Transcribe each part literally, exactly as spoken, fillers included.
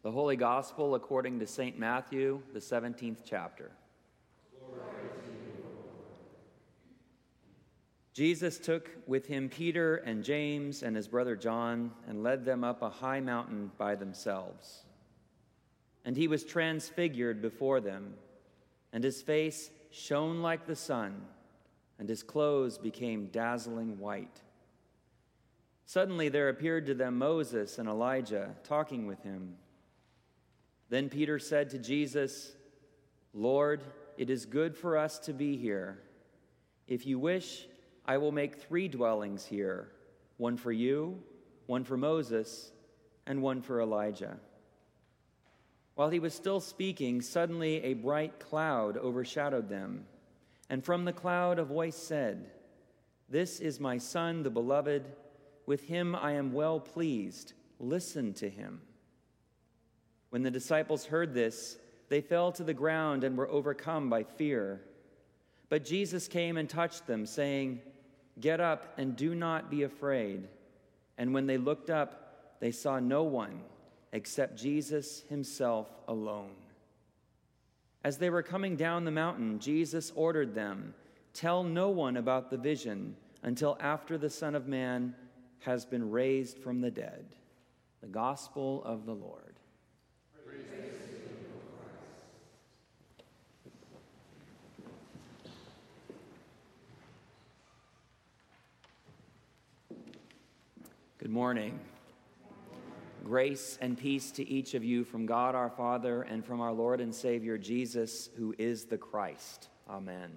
The Holy Gospel according to Saint Matthew, the seventeenth chapter. Jesus took with him Peter and James and his brother John and led them up a high mountain by themselves. And he was transfigured before them, and his face shone like the sun, and his clothes became dazzling white. Suddenly there appeared to them Moses and Elijah talking with him. Then Peter said to Jesus, "Lord, it is good for us to be here. If you wish, I will make three dwellings here, one for you, one for Moses, and one for Elijah." While he was still speaking, suddenly a bright cloud overshadowed them, and from the cloud a voice said, "This is my Son, the Beloved. With him I am well pleased. Listen to him." When the disciples heard this, they fell to the ground and were overcome by fear. But Jesus came and touched them, saying, "Get up and do not be afraid." And when they looked up, they saw no one except Jesus himself alone. As they were coming down the mountain, Jesus ordered them, "Tell no one about the vision until after the Son of Man has been raised from the dead." The Gospel of the Lord. Praise to you, Christ. Good morning. Grace and peace to each of you from God our Father and from our Lord and Savior Jesus, who is the Christ. Amen.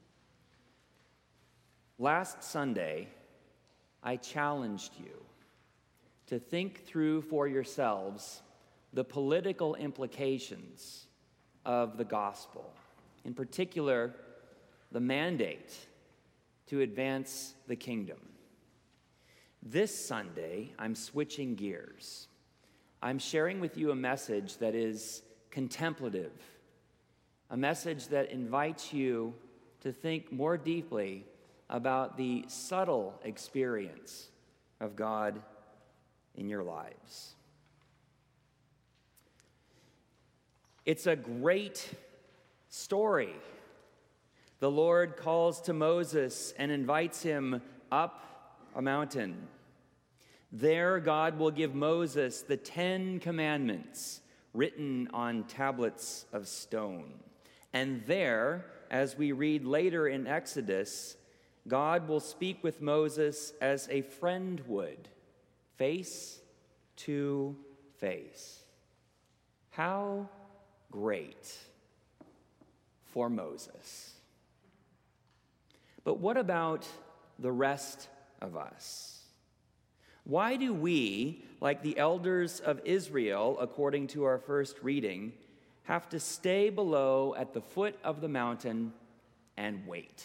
Last Sunday, I challenged you to think through for yourselves the political implications of the gospel, in particular, the mandate to advance the kingdom. This Sunday, I'm switching gears. I'm sharing with you a message that is contemplative, a message that invites you to think more deeply about the subtle experience of God in your lives. It's a great story. The Lord calls to Moses and invites him up a mountain. There, God will give Moses the Ten Commandments written on tablets of stone. And there, as we read later in Exodus, God will speak with Moses as a friend would, face to face. How great for Moses. But what about the rest of us? Why do we, like the elders of Israel, according to our first reading, have to stay below at the foot of the mountain and wait?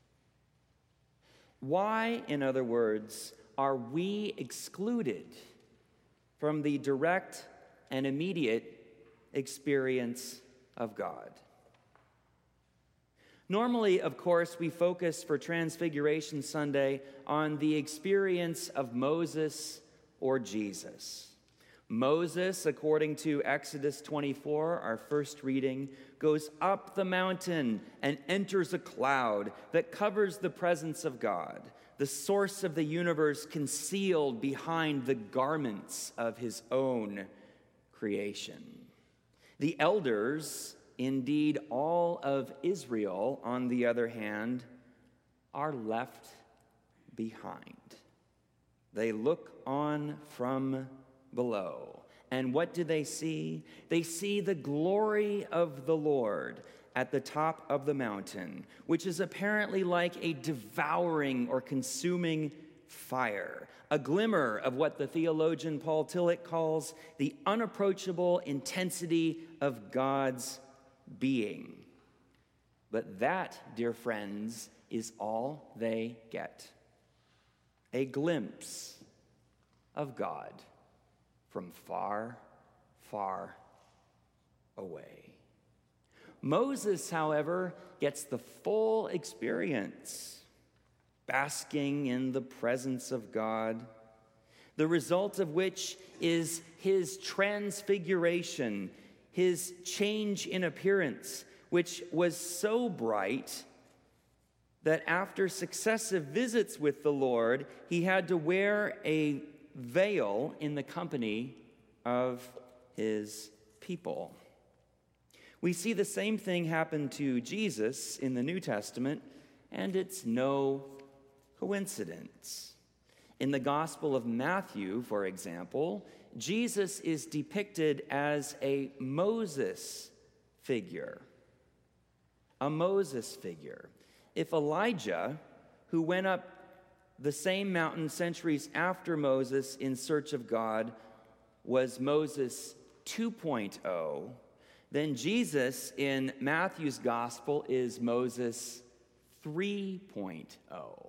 Why, in other words, are we excluded from the direct and immediate experience of God? Normally, of course, we focus for Transfiguration Sunday on the experience of Moses or Jesus. Moses, according to Exodus twenty-four, our first reading, goes up the mountain and enters a cloud that covers the presence of God, the source of the universe concealed behind the garments of his own creation. The elders, indeed all of Israel, on the other hand, are left behind. They look on from below. And what do they see? They see the glory of the Lord at the top of the mountain, which is apparently like a devouring or consuming fire, a glimmer of what the theologian Paul Tillich calls the unapproachable intensity of God's being. But that, dear friends, is all they get. A glimpse of God from far, far away. Moses, however, gets the full experience, basking in the presence of God. the result of which is his transfiguration, his change in appearance, which was so bright that after successive visits with the Lord, he had to wear a veil in the company of his people. We see the same thing happen to Jesus in the New Testament, and it's no coincidence. In the Gospel of Matthew, for example, Jesus is depicted as a Moses figure. A Moses figure. If Elijah, who went up the same mountain centuries after Moses in search of God, was Moses two point oh, then Jesus in Matthew's Gospel is Moses three point oh.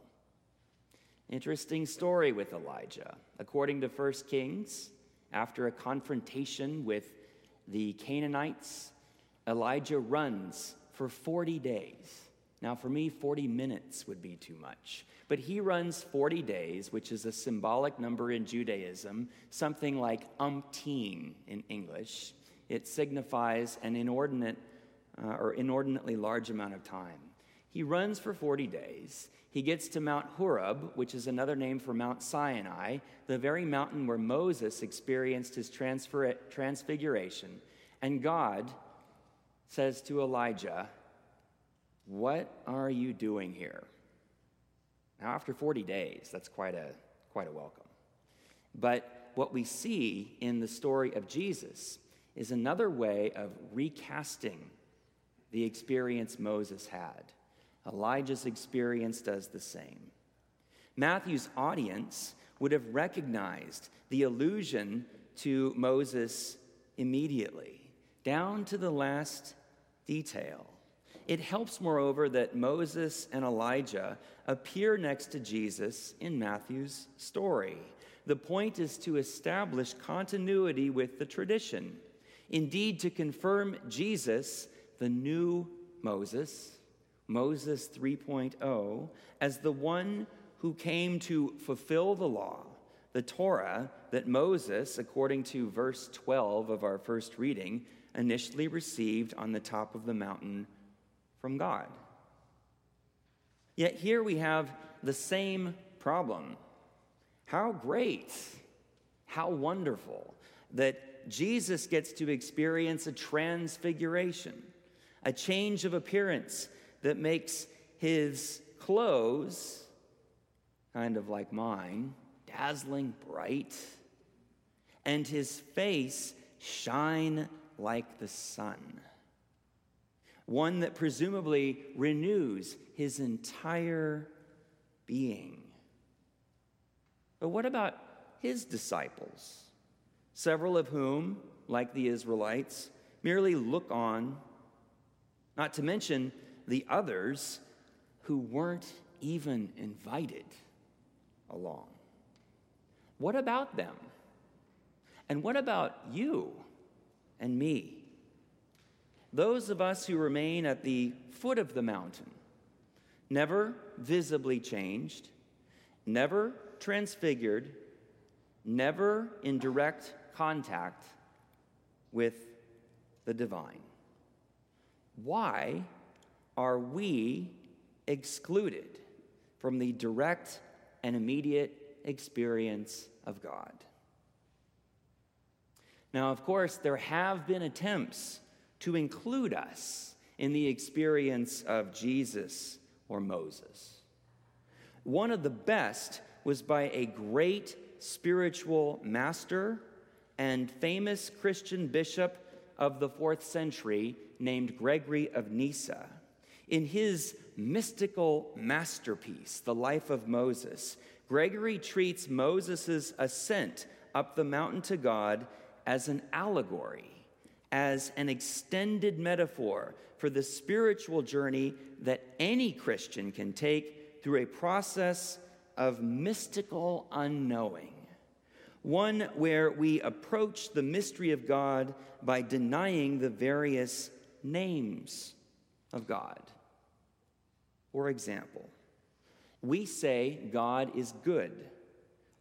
Interesting story with Elijah. According to First Kings, after a confrontation with the Canaanites, Elijah runs for forty days. Now, for me, forty minutes would be too much. But he runs forty days, which is a symbolic number in Judaism, something like umpteen in English. It signifies an inordinate uh, or inordinately large amount of time. He runs for forty days. He gets to Mount Horeb, which is another name for Mount Sinai, the very mountain where Moses experienced his transfer- transfiguration. And God says to Elijah, "What are you doing here?" Now, after forty days, that's quite a, quite a welcome. But what we see in the story of Jesus is another way of recasting the experience Moses had. Elijah's experience does the same. Matthew's audience would have recognized the allusion to Moses immediately, down to the last detail. It helps, moreover, that Moses and Elijah appear next to Jesus in Matthew's story. The point is to establish continuity with the tradition. Indeed, to confirm Jesus, the new Moses, Moses three point oh, as the one who came to fulfill the law, the Torah that Moses, according to verse twelve of our first reading, initially received on the top of the mountain from God. Yet here we have the same problem. How great, how wonderful that Jesus gets to experience a transfiguration, a change of appearance that makes his clothes, kind of like mine, dazzling bright, and his face shine like the sun. One that presumably renews his entire being. But what about his disciples? Several of whom, like the Israelites, merely look on, not to mention the others who weren't even invited along. What about them? And what about you and me? Those of us who remain at the foot of the mountain, never visibly changed, never transfigured, never in direct contact with the divine. Why are we excluded from the direct and immediate experience of God? Now, of course, there have been attempts to include us in the experience of Jesus or Moses. One of the best was by a great spiritual master and famous Christian bishop of the fourth century named Gregory of Nyssa. In his mystical masterpiece, The Life of Moses, Gregory treats Moses' ascent up the mountain to God as an allegory, as an extended metaphor for the spiritual journey that any Christian can take through a process of mystical unknowing, one where we approach the mystery of God by denying the various names of God. For example, we say God is good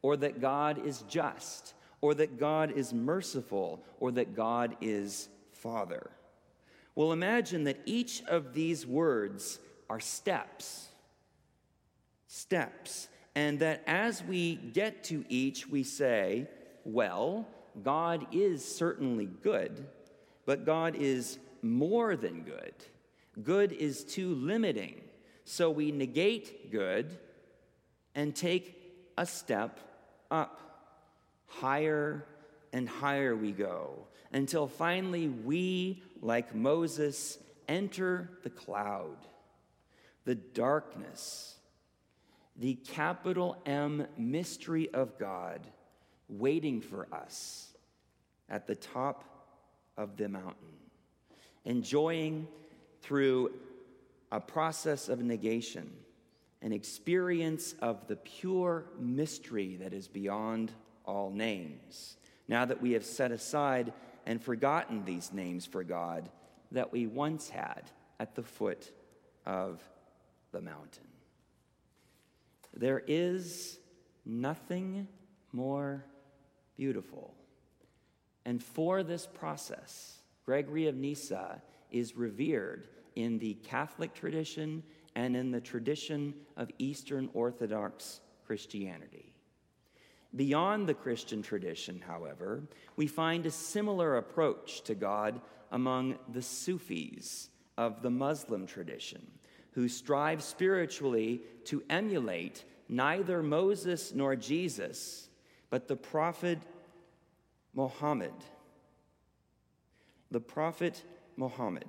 or that God is just, or that God is merciful, or that God is Father. Well, imagine that each of these words are steps. Steps. And that as we get to each, we say, well, God is certainly good, but God is more than good. Good is too limiting. So we negate good and take a step up. Higher and higher we go, until finally we, like Moses, enter the cloud, the darkness, the capital M mystery of God waiting for us at the top of the mountain, enjoying through a process of negation an experience of the pure mystery that is beyond all names. Now that we have set aside and forgotten these names for God that we once had at the foot of the mountain. There is nothing more beautiful. And for this process, Gregory of Nyssa is revered in the Catholic tradition and in the tradition of Eastern Orthodox Christianity. Beyond the Christian tradition, however, we find a similar approach to God among the Sufis of the Muslim tradition, who strive spiritually to emulate neither Moses nor Jesus, but the prophet Muhammad. The prophet Muhammad.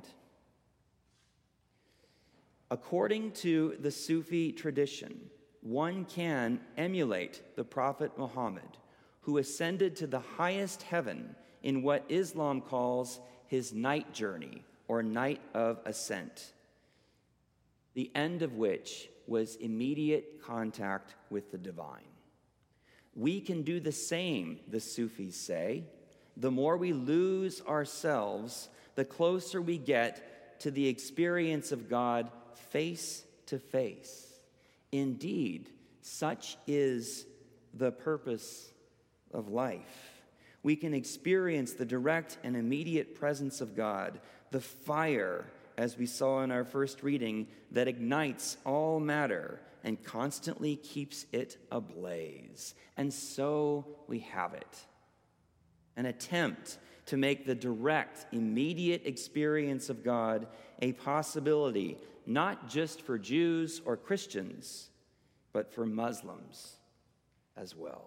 According to the Sufi tradition, one can emulate the prophet Muhammad, who ascended to the highest heaven in what Islam calls his night journey, or night of ascent, the end of which was immediate contact with the divine. We can do the same, the Sufis say. The more we lose ourselves, the closer we get to the experience of God face to face. Indeed, such is the purpose of life. We can experience the direct and immediate presence of God, the fire, as we saw in our first reading, that ignites all matter and constantly keeps it ablaze. And so we have it. An attempt to make the direct, immediate experience of God a possibility, not just for Jews or Christians, but for Muslims as well.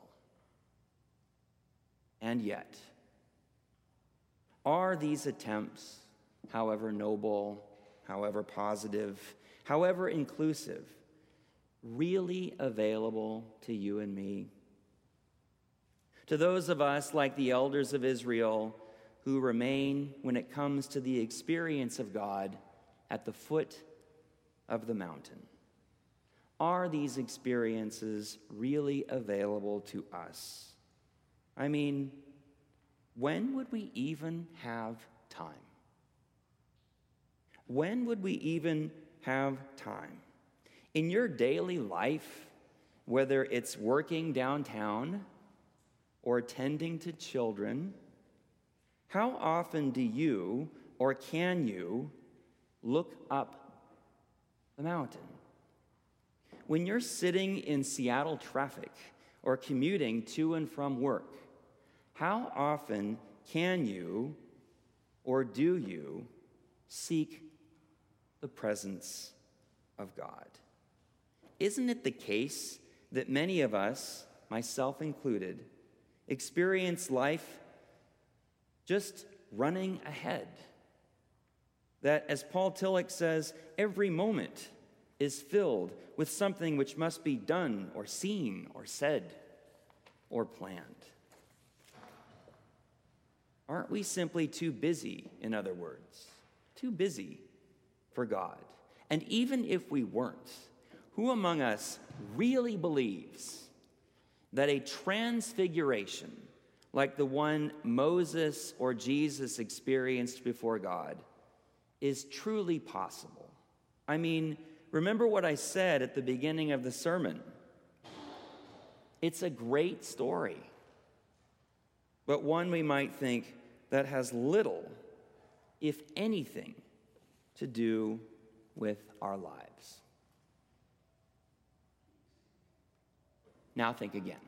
And yet, are these attempts, however noble, however positive, however inclusive, really available to you and me? To those of us like the elders of Israel who remain when it comes to the experience of God at the foot of the mountain. Are these experiences really available to us? I mean, when would we even have time? When would we even have time? In your daily life, whether it's working downtown or tending to children, how often do you or can you look up the mountain? When you're sitting in Seattle traffic or commuting to and from work, how often can you or do you seek the presence of God? Isn't it the case that many of us, myself included, experience life just running ahead? That, as Paul Tillich says, every moment is filled with something which must be done or seen or said or planned. Aren't we simply too busy, in other words, too busy for God? And even if we weren't, who among us really believes that a transfiguration like the one Moses or Jesus experienced before God is truly possible? I mean, remember what I said at the beginning of the sermon. It's a great story, but one we might think that has little, if anything, to do with our lives. Now think again.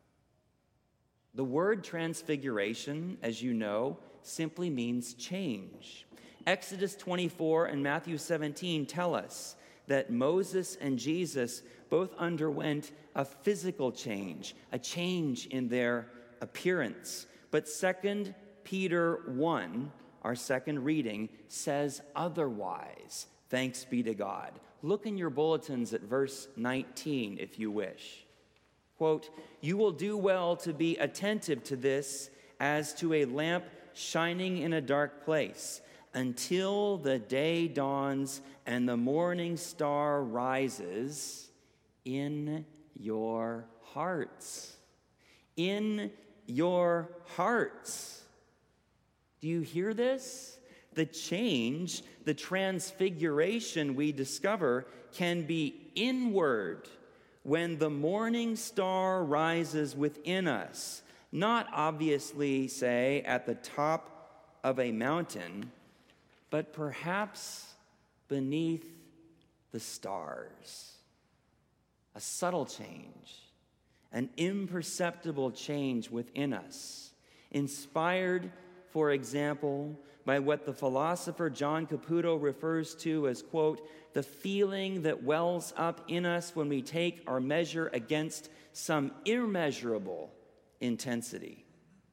The word transfiguration, as you know, simply means change. Exodus twenty-four and Matthew seventeen tell us that Moses and Jesus both underwent a physical change, a change in their appearance. But Second Peter one, our second reading, says otherwise. Thanks be to God. Look in your bulletins at verse nineteen, if you wish. Quote, "You will do well to be attentive to this as to a lamp shining in a dark place, until the day dawns and the morning star rises in your hearts." In your hearts. Do you hear this? The change, the transfiguration we discover can be inward when the morning star rises within us. Not obviously, say, at the top of a mountain, but perhaps beneath the stars. A subtle change, an imperceptible change within us, inspired, for example, by what the philosopher John Caputo refers to as, quote, "the feeling that wells up in us when we take our measure against some immeasurable intensity."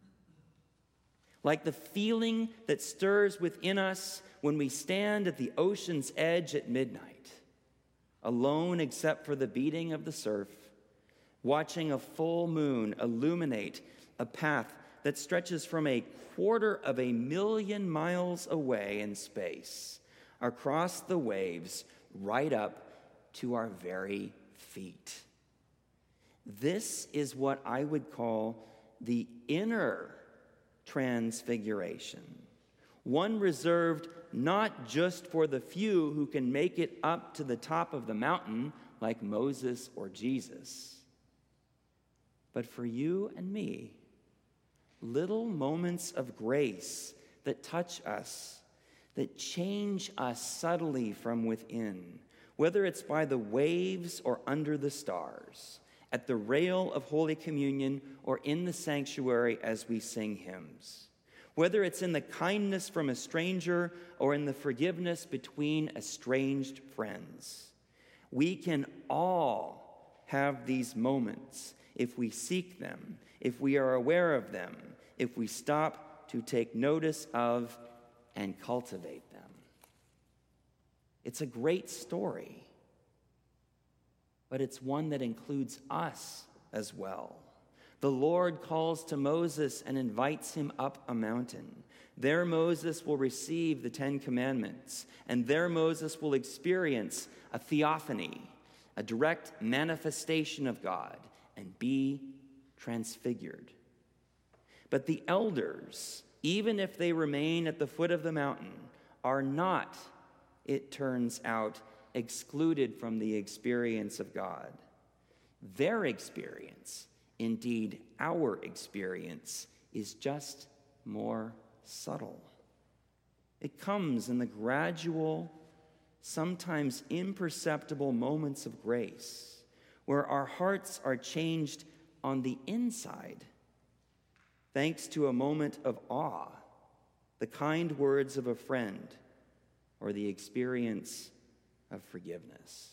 Like the feeling that stirs within us when we stand at the ocean's edge at midnight, alone except for the beating of the surf, watching a full moon illuminate a path that stretches from a quarter of a million miles away in space, across the waves, right up to our very feet. This is what I would call the inner transfiguration, one reserved not just for the few who can make it up to the top of the mountain like Moses or Jesus, but for you and me. Little moments of grace that touch us, that change us subtly from within, whether it's by the waves or under the stars, at the rail of Holy Communion or in the sanctuary as we sing hymns, whether it's in the kindness from a stranger or in the forgiveness between estranged friends. We can all have these moments if we seek them, if we are aware of them, if we stop to take notice of and cultivate them. It's a great story, but it's one that includes us as well. The Lord calls to Moses and invites him up a mountain. There Moses will receive the Ten Commandments, and there Moses will experience a theophany, a direct manifestation of God, and be transfigured. But the elders, even if they remain at the foot of the mountain, are not, it turns out, excluded from the experience of God. Their experience, indeed our experience, is just more subtle. It comes in the gradual, sometimes imperceptible moments of grace, where our hearts are changed on the inside, thanks to a moment of awe, the kind words of a friend, or the experience of forgiveness.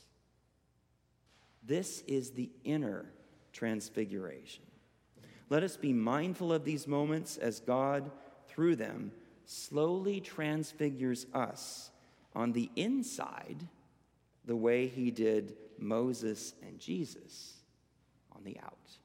This is the inner transfiguration. Let us be mindful of these moments as God, through them, slowly transfigures us on the inside the way he did Moses and Jesus on the out.